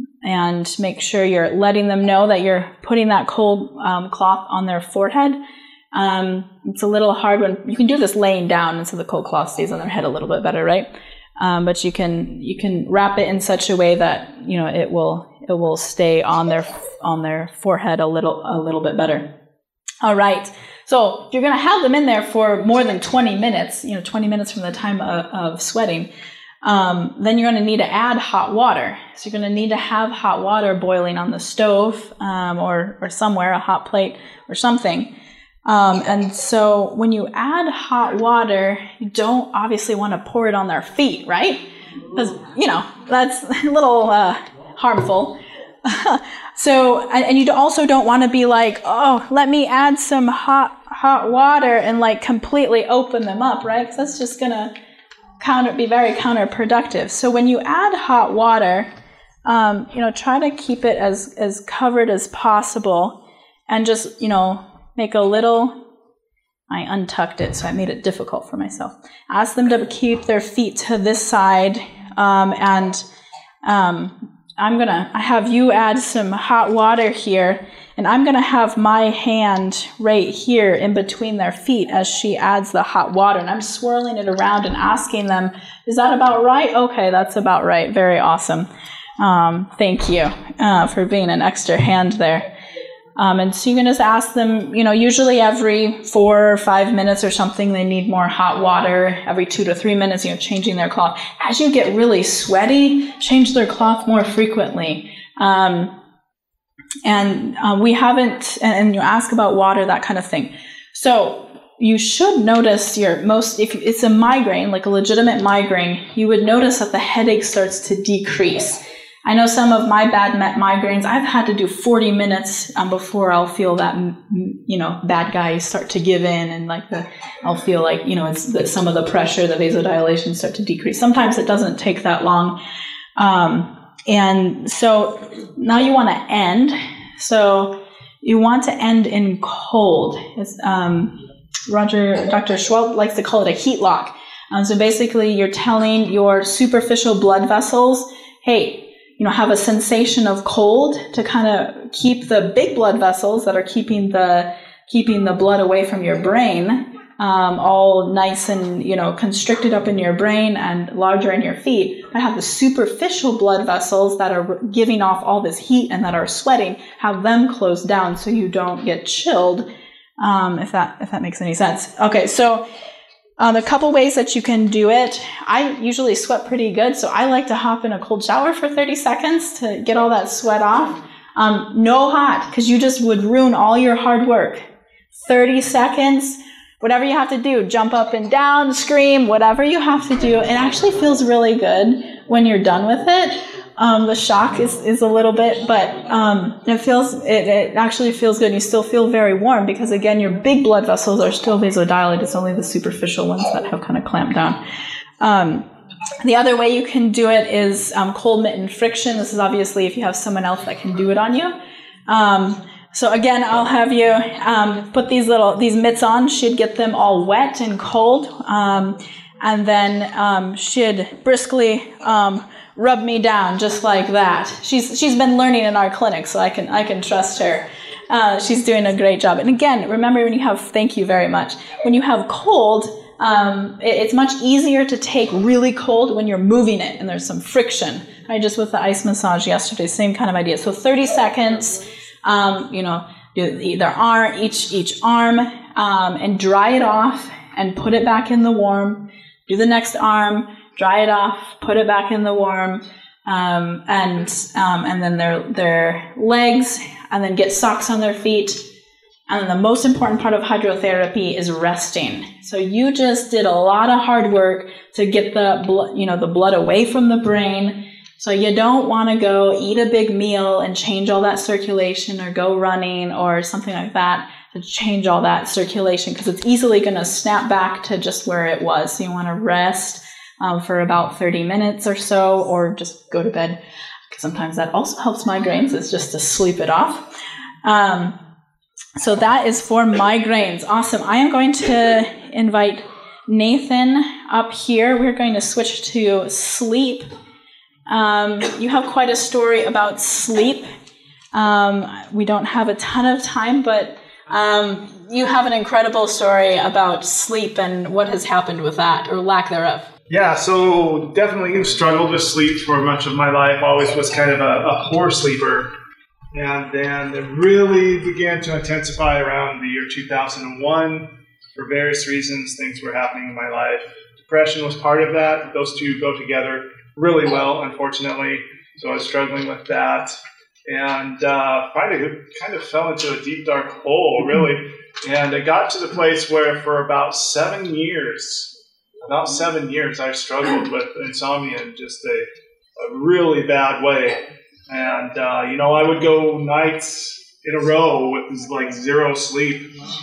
And make sure you're letting them know that you're putting that cold um, cloth on their forehead. Um, it's a little hard when you can do this laying down, and so the cold cloth stays on their head a little bit better, right? Um, but you can you can wrap it in such a way that you know it will it will stay on their on their forehead a little a little bit better. All right. So you're going to have them in there for more than twenty minutes. You know, twenty minutes from the time of, of sweating. Um, then you're going to need to add hot water. So you're going to need to have hot water boiling on the stove um, or, or somewhere, a hot plate or something. Um, and so when you add hot water, you don't obviously want to pour it on their feet, right? Because, you know, that's a little uh, harmful. So, and, and you also don't want to be like, oh, let me add some hot hot water and like completely open them up, right? Because that's just going to counter be very counterproductive. So when you add hot water, um, you know, try to keep it as, as covered as possible and just, you know, make a little, I untucked it, so I made it difficult for myself. Ask them to keep their feet to this side, um, and um, I'm gonna, I have you add some hot water here, and I'm gonna have my hand right here in between their feet as she adds the hot water, and I'm swirling it around and asking them, is that about right? Okay, that's about right. Very awesome. Um, thank you uh, for being an extra hand there. Um, and so you can just ask them, you know, usually every four or five minutes or something, they need more hot water. Every two to three minutes, you know, changing their cloth. As you get really sweaty, change their cloth more frequently. Um, and uh, we haven't, and, and you ask about water, that kind of thing. So you should notice your most, if it's a migraine, like a legitimate migraine, you would notice that the headache starts to decrease. I know some of my bad migraines, I've had to do forty minutes um, before I'll feel that, you know, bad guy start to give in, and like the, I'll feel like, you know, it's that some of the pressure, the vasodilation start to decrease. Sometimes it doesn't take that long. Um, and so now you want to end. So you want to end in cold. It's, um, Roger, Doctor Schwab likes to call it a heat lock. Um, so basically you're telling your superficial blood vessels, hey, you know, have a sensation of cold to kind of keep the big blood vessels that are keeping the keeping the blood away from your brain, um, all nice and, you know, constricted up in your brain and larger in your feet. But have the superficial blood vessels that are giving off all this heat and that are sweating, have them closed down so you don't get chilled. Um, if that if that makes any sense. Okay, so. Um, a couple ways that you can do it. I usually sweat pretty good, so I like to hop in a cold shower for thirty seconds to get all that sweat off. Um, no hot, because you just would ruin all your hard work. thirty seconds, whatever you have to do, jump up and down, scream, whatever you have to do. It actually feels really good when you're done with it. Um, the shock is, is a little bit, but um, it feels it, it actually feels good. You still feel very warm because, again, your big blood vessels are still vasodilated. It's only the superficial ones that have kind of clamped down. Um, the other way you can do it is um, cold mitten friction. This is obviously if you have someone else that can do it on you. Um, so again, I'll have you um, put these little these mitts on. Should get them all wet and cold, um, and then um, should briskly. Um, rub me down just like that. She's she's been learning in our clinic, so I can I can trust her. Uh, she's doing a great job. And again, remember when you have, thank you very much, when you have cold, um, it, it's much easier to take really cold when you're moving it and there's some friction. Right, just with the ice massage yesterday, same kind of idea. So thirty seconds, um, you know, do either arm, each each arm, um, and dry it off and put it back in the warm. Do the next arm. Dry it off, put it back in the warm, um, and um, and then their their legs, and then get socks on their feet. And then the most important part of hydrotherapy is resting. So you just did a lot of hard work to get the blood, you know, the blood away from the brain. So you don't want to go eat a big meal and change all that circulation, or go running or something like that to change all that circulation, because it's easily going to snap back to just where it was. So you want to rest. Um, for about thirty minutes or so, or just go to bed. Sometimes that also helps migraines, is just to sleep it off. Um, so that is for migraines. Awesome. I am going to invite Nathan up here. We're going to switch to sleep. Um, you have quite a story about sleep. Um, we don't have a ton of time, but um, you have an incredible story about sleep and what has happened with that, or lack thereof. Yeah, so definitely struggled with sleep for much of my life. Always was kind of a, a poor sleeper. And then it really began to intensify around the year two thousand one. For various reasons, things were happening in my life. Depression was part of that. Those two go together really well, unfortunately. So I was struggling with that. And uh, finally kind of fell into a deep, dark hole, really. And I got to the place where for about seven years... About seven years, I struggled with insomnia in just a, a really bad way. And, uh, you know, I would go nights in a row with like zero sleep.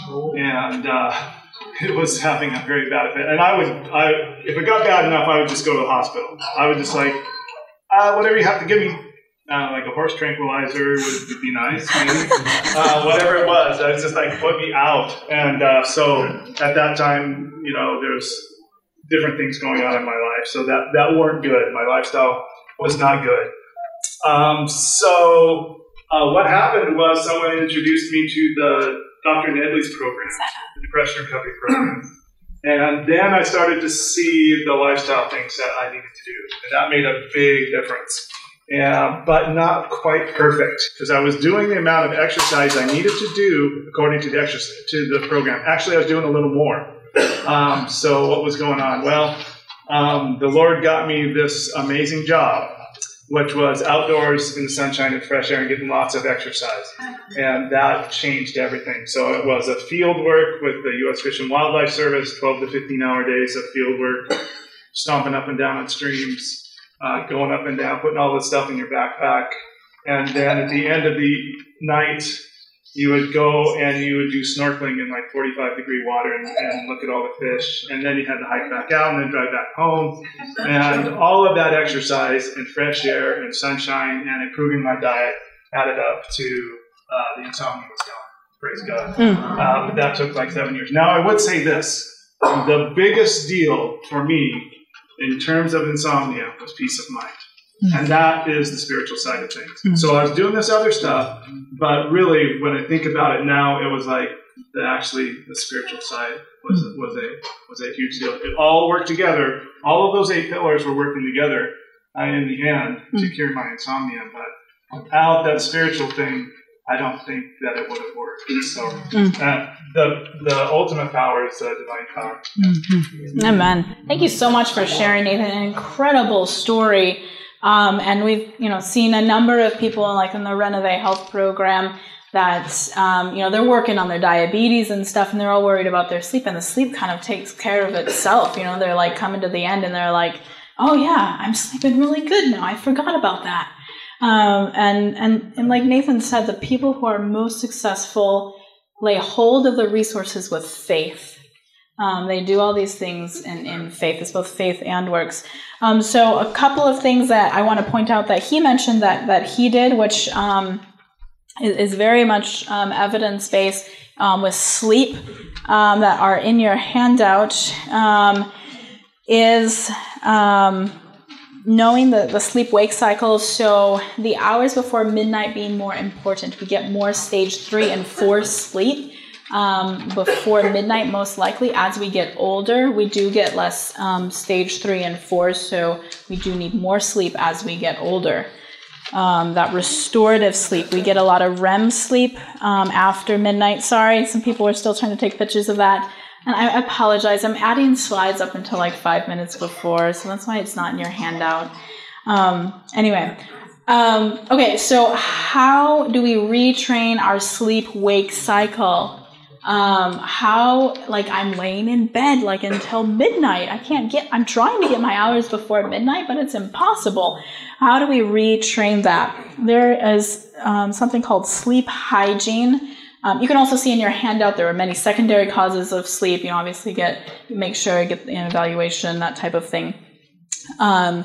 And uh, it was having a very bad effect. And I would, I, if it got bad enough, I would just go to the hospital. I would just like, uh, whatever you have to give me, uh, like a horse tranquilizer would, would be nice. Maybe. uh, whatever it was, I was just like, put me out. And uh, so at that time, you know, there's different things going on in my life, so that, that weren't good. My lifestyle was not good. Um, so uh, what happened was someone introduced me to the Doctor Nedley's program, the Depression Recovery Program. And then I started to see the lifestyle things that I needed to do. And that made a big difference. Yeah, but not quite perfect, because I was doing the amount of exercise I needed to do according to the exercise, to the program. Actually, I was doing a little more. Um, so what was going on? Well, um, the Lord got me this amazing job, which was outdoors in the sunshine and fresh air and getting lots of exercise. And that changed everything. So it was a field work with the U S Fish and Wildlife Service, twelve to fifteen hour days of field work, stomping up and down on streams. uh, going up and down, putting all this stuff in your backpack. And then at the end of the night, you would go and you would do snorkeling in like forty-five degree water and, and look at all the fish. And then you had to hike back out and then drive back home. And all of that exercise and fresh air and sunshine and improving my diet added up to uh, the insomnia was gone. Praise God. Mm. Uh, but that took like seven years. Now, I would say this. The biggest deal for me in terms of insomnia was peace of mind. Mm. And that is the spiritual side of things. Mm. So I was doing this other stuff, but really when I think about it now, it was like the, actually the spiritual side was, mm. was, a, was a huge deal. It all worked together. All of those eight pillars were working together uh, in the end mm. to cure my insomnia. But without that spiritual thing, I don't think that it would have worked. So uh, the the ultimate power is the divine power. Mm-hmm. Amen. Thank you so much for sharing, Nathan. An incredible story. Um, and we've you know seen a number of people like in the Renovate Health program that um, you know they're working on their diabetes and stuff, and they're all worried about their sleep, and the sleep kind of takes care of itself. You know, they're like coming to the end, and they're like, "Oh yeah, I'm sleeping really good now. I forgot about that." Um, and, and, and like Nathan said, the people who are most successful lay hold of the resources with faith. Um, they do all these things in, in faith. It's both faith and works. Um, so a couple of things that I want to point out that he mentioned that, that he did, which um, is, is very much um, evidence-based um, with sleep um, that are in your handout, um, is... Um, knowing the, the sleep-wake cycles, so the hours before midnight being more important. We get more stage three and four sleep um, before midnight, most likely. As we get older, we do get less um, stage three and four, so we do need more sleep as we get older. Um, that restorative sleep, we get a lot of R E M sleep um, after midnight. Sorry, some people are still trying to take pictures of that. And I apologize, I'm adding slides up until like five minutes before, so that's why it's not in your handout. Um, anyway, um, okay, so how do we retrain our sleep-wake cycle? Um, how, like I'm laying in bed like until midnight. I can't get, I'm trying to get my hours before midnight, but it's impossible. How do we retrain that? There is um, something called sleep hygiene. Um, you can also see in your handout there are many secondary causes of sleep. You know, obviously get make sure you get an evaluation, that type of thing. Um,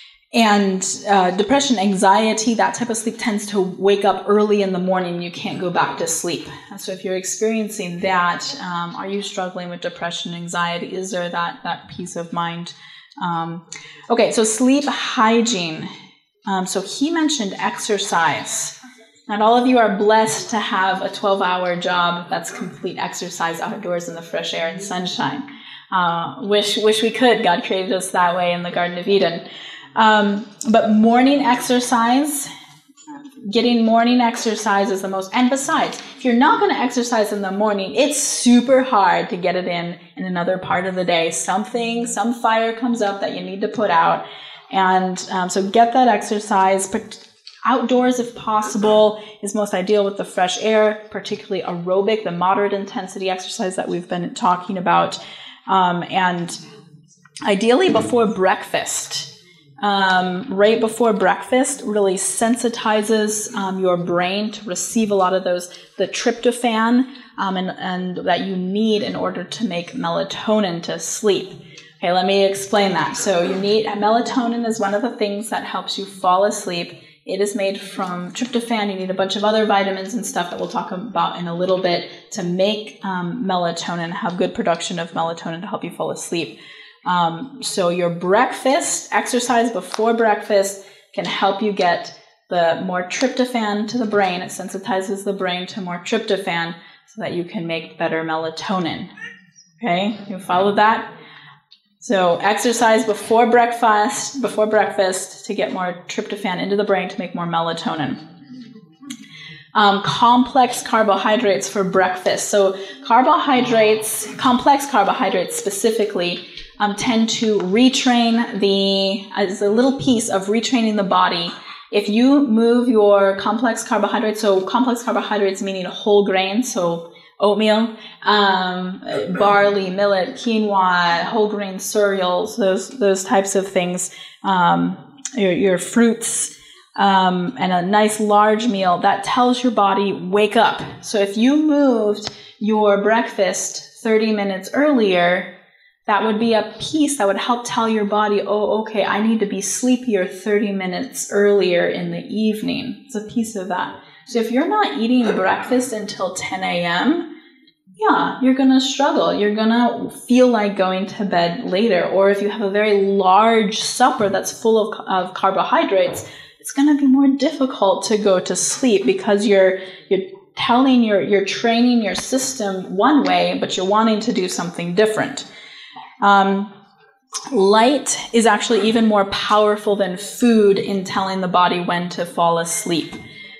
and uh, depression, anxiety, that type of sleep tends to wake up early in the morning. You can't go back to sleep. So if you're experiencing that, um, are you struggling with depression, anxiety? Is there that that peace of mind? Um, okay, so sleep hygiene. Um, so he mentioned exercise. Not all of you are blessed to have a twelve-hour job that's complete exercise outdoors in the fresh air and sunshine. Uh, wish wish we could. God created us that way in the Garden of Eden. Um, but morning exercise, getting morning exercise is the most. And besides, if you're not going to exercise in the morning, it's super hard to get it in in another part of the day. Something, some fire comes up that you need to put out. And um, so get that exercise. Outdoors, if possible, is most ideal with the fresh air, particularly aerobic, the moderate intensity exercise that we've been talking about. Um, and ideally before breakfast. Um, right before breakfast really sensitizes um, your brain to receive a lot of those, the tryptophan um, and, and that you need in order to make melatonin to sleep. Okay, let me explain that. So you need, melatonin is one of the things that helps you fall asleep. It is made from tryptophan. You need a bunch of other vitamins and stuff that we'll talk about in a little bit to make um, melatonin, have good production of melatonin to help you fall asleep. Um, so your breakfast, exercise before breakfast can help you get the more tryptophan to the brain. It sensitizes the brain to more tryptophan so that you can make better melatonin. Okay, you follow that? So exercise before breakfast, before breakfast to get more tryptophan into the brain to make more melatonin. Um, complex carbohydrates for breakfast. So carbohydrates, complex carbohydrates specifically, um, tend to retrain the, as a little piece of retraining the body. If you move your complex carbohydrates, so complex carbohydrates meaning whole grain, so oatmeal, um, barley, millet, quinoa, whole grain cereals, those those types of things. Um, your, your fruits, um, and a nice large meal, that tells your body, wake up. So if you moved your breakfast thirty minutes earlier, that would be a piece that would help tell your body, oh, okay, I need to be sleepier thirty minutes earlier in the evening. It's a piece of that. So if you're not eating breakfast until ten a.m., yeah, you're going to struggle. You're going to feel like going to bed later. Or if you have a very large supper that's full of, of carbohydrates, it's going to be more difficult to go to sleep because you're you're telling your you're training your system one way, but you're wanting to do something different. Um, light is actually even more powerful than food in telling the body when to fall asleep.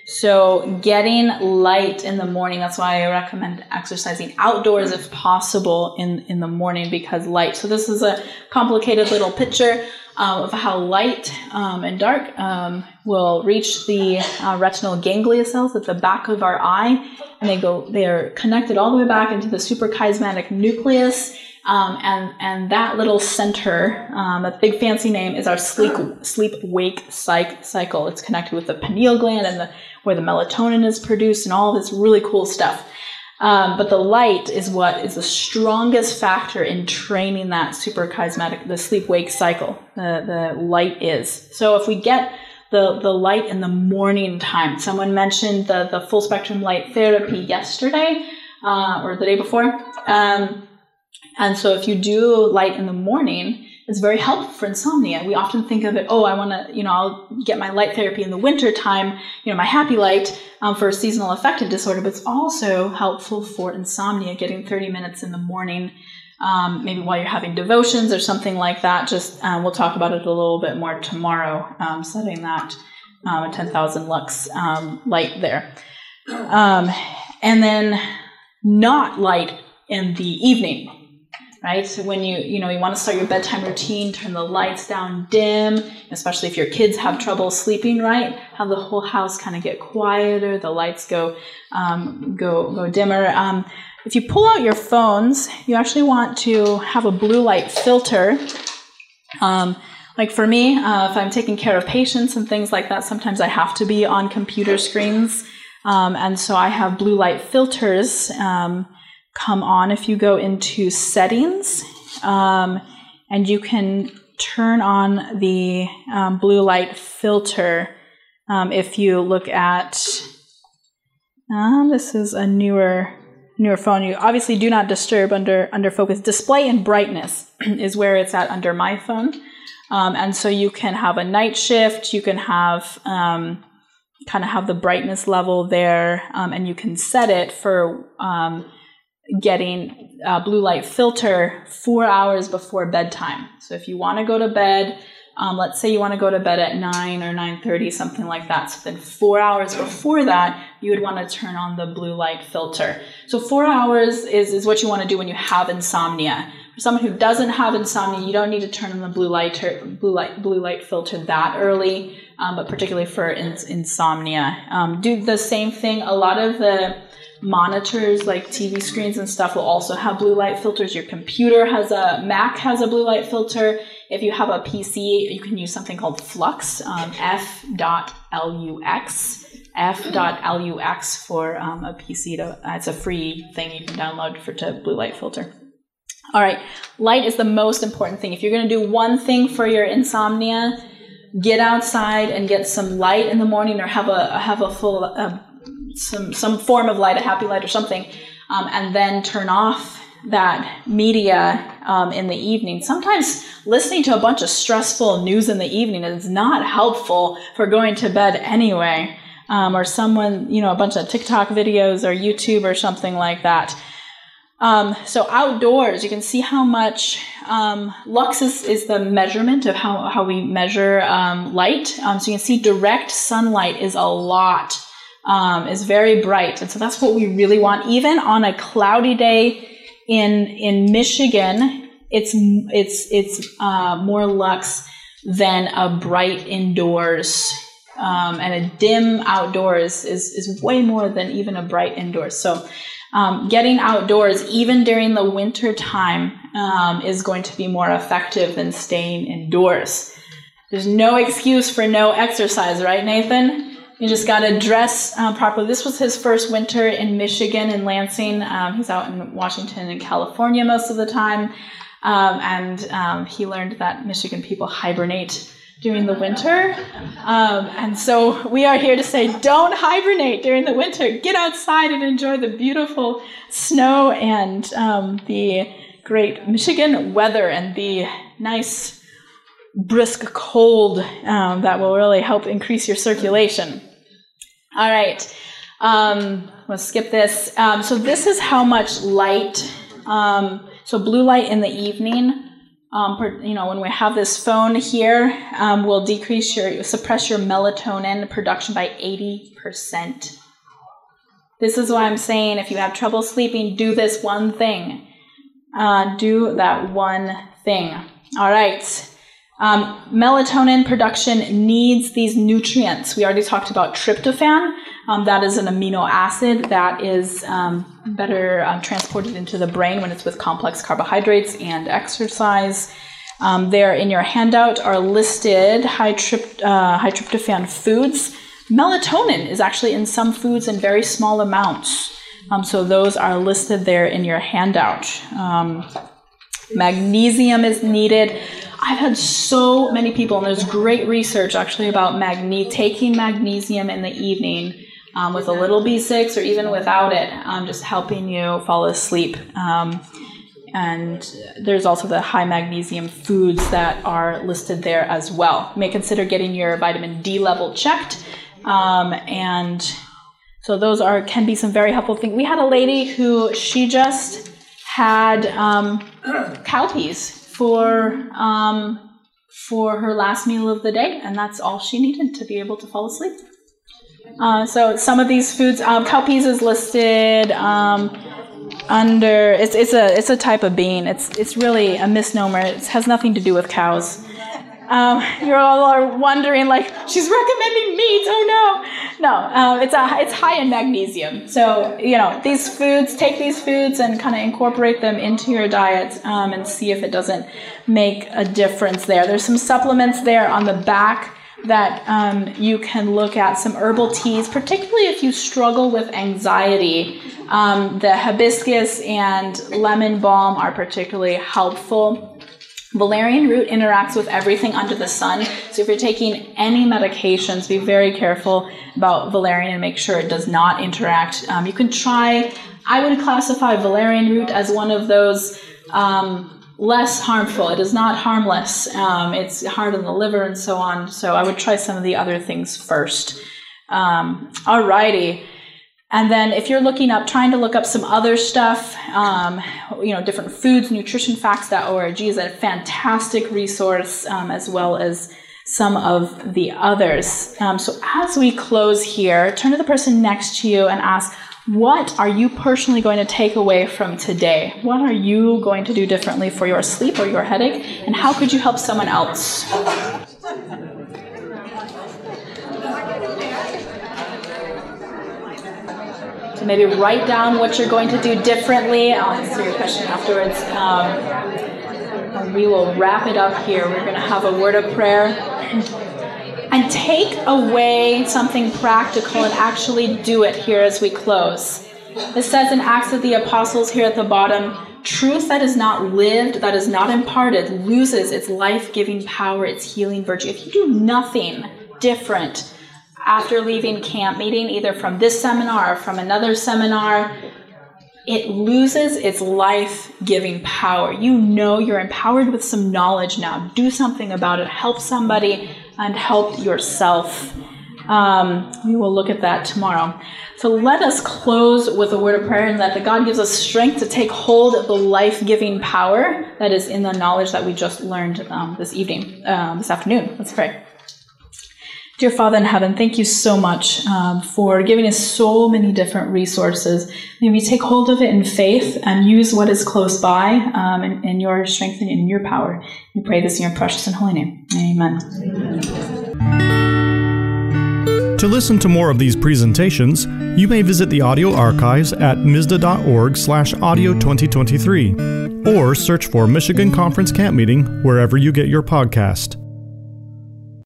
So getting light in the morning, that's why I recommend exercising outdoors if possible in, in the morning, because light. So this is a complicated little picture uh, of how light um, and dark um, will reach the uh, retinal ganglia cells at the back of our eye. And they go, they are connected all the way back into the suprachiasmatic nucleus. Um, and, and that little center, um, a big fancy name, is our sleep, sleep-wake psych, cycle. It's connected with the pineal gland and the, where the melatonin is produced and all this really cool stuff. Um, but the light is what is the strongest factor in training that suprachiasmatic, the sleep-wake cycle. The, the light is. So if we get the, the light in the morning time, someone mentioned the, the full spectrum light therapy yesterday, uh, or the day before. Um, And so if you do light in the morning, it's very helpful for insomnia. We often think of it, oh, I want to, you know, I'll get my light therapy in the winter time, you know, my happy light um, for seasonal affective disorder, but it's also helpful for insomnia, getting thirty minutes in the morning, um, maybe while you're having devotions or something like that. Just, um, we'll talk about it a little bit more tomorrow, um, setting that um, ten thousand lux um, light there. Um, and then not light in the evening. Right? So when you, you know, you want to start your bedtime routine, turn the lights down dim, especially if your kids have trouble sleeping, right? Have the whole house kind of get quieter, the lights go, um, go, go dimmer. Um, if you pull out your phones, you actually want to have a blue light filter. Um, like for me, uh, if I'm taking care of patients and things like that, sometimes I have to be on computer screens. Um, and so I have blue light filters, um, come on if you go into settings, um, and you can turn on the um, blue light filter. Um, if you look at, um, this is a newer newer phone. You obviously do not disturb under under focus. Display and brightness is where it's at under my phone, um, and so you can have a night shift. You can have um, kind of have the brightness level there, um, and you can set it for um, getting a blue light filter four hours before bedtime. So if you want to go to bed, um, let's say you want to go to bed at nine or nine thirty, something like that. So then four hours before that, you would want to turn on the blue light filter. So four hours is, is what you want to do when you have insomnia. For someone who doesn't have insomnia, you don't need to turn on the blue light ter- blue light blue light filter that early, um, but particularly for in- insomnia. Um, do the same thing. A lot of the monitors like T V screens and stuff will also have blue light filters. Your computer has a, Mac has a blue light filter. If you have a P C, you can use something called Flux, um, F L U X, F L U X for um, a P C. To, uh, it's a free thing you can download for to blue light filter. All right, light is the most important thing. If you're going to do one thing for your insomnia, get outside and get some light in the morning, or have a have a full uh, some some form of light, a happy light or something, um, and then turn off that media um, in the evening. Sometimes listening to a bunch of stressful news in the evening is not helpful for going to bed anyway, um, or someone, you know, a bunch of TikTok videos or YouTube or something like that. Um, so outdoors, you can see how much um, lux is, is the measurement of how, how we measure um, light. Um, so you can see direct sunlight is a lot. Um, is very bright. And so that's what we really want. Even on a cloudy day in in Michigan, it's it's it's uh, more lux than a bright indoors. Um, and a dim outdoors is, is way more than even a bright indoors. So um, getting outdoors, even during the winter time, um, is going to be more effective than staying indoors. There's no excuse for no exercise, right, Nathan? You just got to dress uh, properly. This was his first winter in Michigan, in Lansing. Um, he's out in Washington and California most of the time. Um, and um, he learned that Michigan people hibernate during the winter. Um, and so we are here to say, don't hibernate during the winter. Get outside and enjoy the beautiful snow and um, the great Michigan weather and the nice, brisk cold um, that will really help increase your circulation. All right, um, let's skip this. Um, so this is how much light, um, so blue light in the evening, um, per, you know, when we have this phone here, um, will decrease your, suppress your melatonin production by eighty percent. This is why I'm saying if you have trouble sleeping, do this one thing. Uh, do that one thing. All right. Um, melatonin production needs these nutrients. We already talked about tryptophan. Um, that is an amino acid that is um, better um, transported into the brain when it's with complex carbohydrates and exercise. Um, there in your handout are listed high, trypt- uh, high tryptophan foods. Melatonin is actually in some foods in very small amounts. Um, so those are listed there in your handout. Um, magnesium is needed. I've had so many people, and there's great research actually about magne- taking magnesium in the evening um, with a little B six or even without it, um, just helping you fall asleep. Um, and there's also the high magnesium foods that are listed there as well. You may consider getting your vitamin D level checked. Um, and so those are can be some very helpful things. We had a lady who she just had um, cowpeas for um, for her last meal of the day, and that's all she needed to be able to fall asleep. Uh, so some of these foods, um, cowpeas is listed um, under. It's it's a it's a type of bean. It's it's really a misnomer. It has nothing to do with cows. Um, you all are wondering, like, she's recommending meat. Oh no, no. Um, it's a it's high in magnesium. So you know these foods. Take these foods and kind of incorporate them into your diet um, and see if it doesn't make a difference there. There's some supplements there on the back that um, you can look at. Some herbal teas, particularly if you struggle with anxiety. Um, the hibiscus and lemon balm are particularly helpful. Valerian root interacts with everything under the sun. So if you're taking any medications, be very careful about valerian and make sure it does not interact. Um, you can try, I would classify valerian root as one of those um, less harmful. It is not harmless. Um, it's hard on the liver and so on. So I would try some of the other things first. Um, alrighty. And then if you're looking up, trying to look up some other stuff, um, you know, different foods, nutrition facts dot org is a fantastic resource, um, as well as some of the others. Um, so as we close here, turn to the person next to you and ask, what are you personally going to take away from today? What are you going to do differently for your sleep or your headache? And how could you help someone else? So maybe write down what you're going to do differently. I'll answer your question afterwards. Um, and we will wrap it up here. We're going to have a word of prayer. And take away something practical and actually do it here as we close. It says in Acts of the Apostles here at the bottom, truth that is not lived, that is not imparted, loses its life-giving power, its healing virtue. If you do nothing different after leaving camp meeting, either from this seminar or from another seminar, it loses its life-giving power. You know you're empowered with some knowledge now. Do something about it. Help somebody and help yourself. Um, we will look at that tomorrow. So let us close with a word of prayer and that God gives us strength to take hold of the life-giving power that is in the knowledge that we just learned um, this evening, um, this afternoon. Let's pray. Dear Father in heaven, thank you so much um, for giving us so many different resources. May we take hold of it in faith and use what is close by um, in, in your strength and in your power. We pray this in your precious and holy name. Amen. Amen. To listen to more of these presentations, you may visit the audio archives at misda.org slash audio 2023 or search for Michigan Conference Camp Meeting wherever you get your podcast.